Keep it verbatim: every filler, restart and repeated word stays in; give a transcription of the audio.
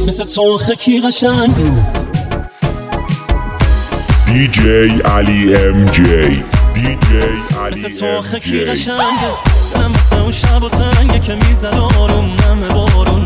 مثل تو خکی قشنگ. دی جی علی ام جی دی جی علی مثل تو ام خکی جی قشنگه، دلم مثل اون شب و تنگه که میزد آروم نم بارون.